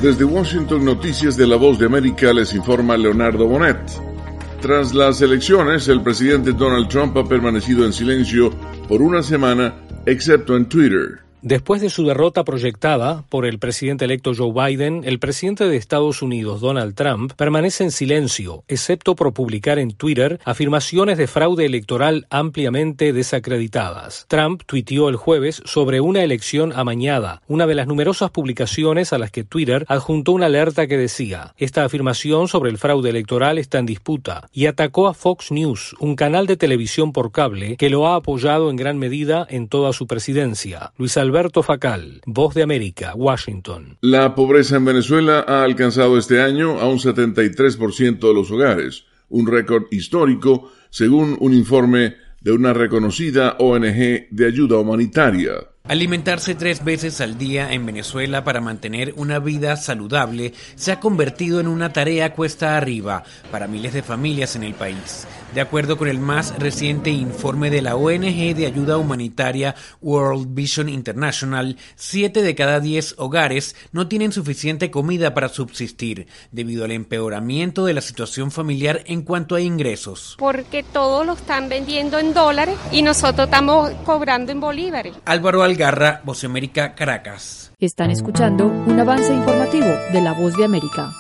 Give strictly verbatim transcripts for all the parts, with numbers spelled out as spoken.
Desde Washington, Noticias de La Voz de América, les informa Leonardo Bonet. Tras las elecciones, el presidente Donald Trump ha permanecido en silencio por una semana, excepto en Twitter. Después de su derrota proyectada por el presidente electo Joe Biden, el presidente de Estados Unidos, Donald Trump, permanece en silencio, excepto por publicar en Twitter afirmaciones de fraude electoral ampliamente desacreditadas. Trump tuiteó el jueves sobre una elección amañada, una de las numerosas publicaciones a las que Twitter adjuntó una alerta que decía: esta afirmación sobre el fraude electoral está en disputa, y atacó a Fox News, un canal de televisión por cable que lo ha apoyado en gran medida en toda su presidencia. Luis Alberto Facal, Voz de América, Washington. La pobreza en Venezuela ha alcanzado este año a un setenta y tres por ciento de los hogares, un récord histórico según un informe de una reconocida O N G de ayuda humanitaria. Alimentarse tres veces al día en Venezuela para mantener una vida saludable se ha convertido en una tarea cuesta arriba para miles de familias en el país. De acuerdo con el más reciente informe de la O N G de ayuda humanitaria World Vision International, siete de cada diez hogares no tienen suficiente comida para subsistir, debido al empeoramiento de la situación familiar en cuanto a ingresos. Porque todos lo están vendiendo en dólares y nosotros estamos cobrando en bolívares. Álvaro Algarra, Voz de América, Caracas. Están escuchando un avance informativo de La Voz de América.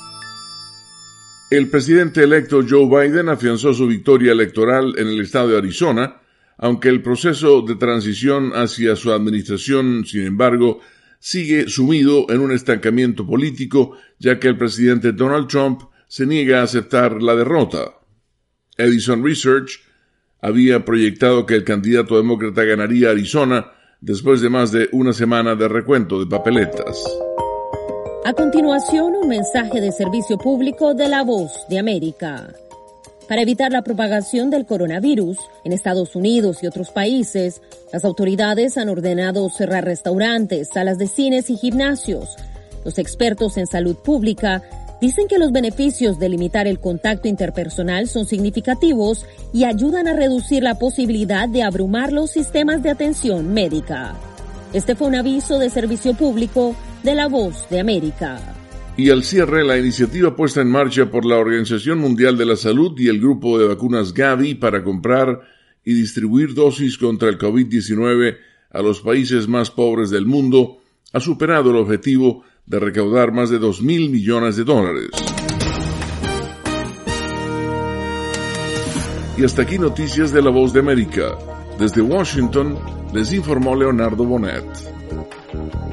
El presidente electo Joe Biden afianzó su victoria electoral en el estado de Arizona, aunque el proceso de transición hacia su administración, sin embargo, sigue sumido en un estancamiento político, ya que el presidente Donald Trump se niega a aceptar la derrota. Edison Research había proyectado que el candidato demócrata ganaría Arizona después de más de una semana de recuento de papeletas. A continuación, un mensaje de servicio público de La Voz de América. Para evitar la propagación del coronavirus en Estados Unidos y otros países, las autoridades han ordenado cerrar restaurantes, salas de cines y gimnasios. Los expertos en salud pública dicen que los beneficios de limitar el contacto interpersonal son significativos y ayudan a reducir la posibilidad de abrumar los sistemas de atención médica. Este fue un aviso de servicio público de La Voz de América. Y al cierre, la iniciativa puesta en marcha por la Organización Mundial de la Salud y el grupo de vacunas Gavi para comprar y distribuir dosis contra el covid diecinueve a los países más pobres del mundo ha superado el objetivo de recaudar más de dos mil millones de dólares. Y hasta aquí Noticias de La Voz de América. Desde Washington les informó Leonardo Bonet.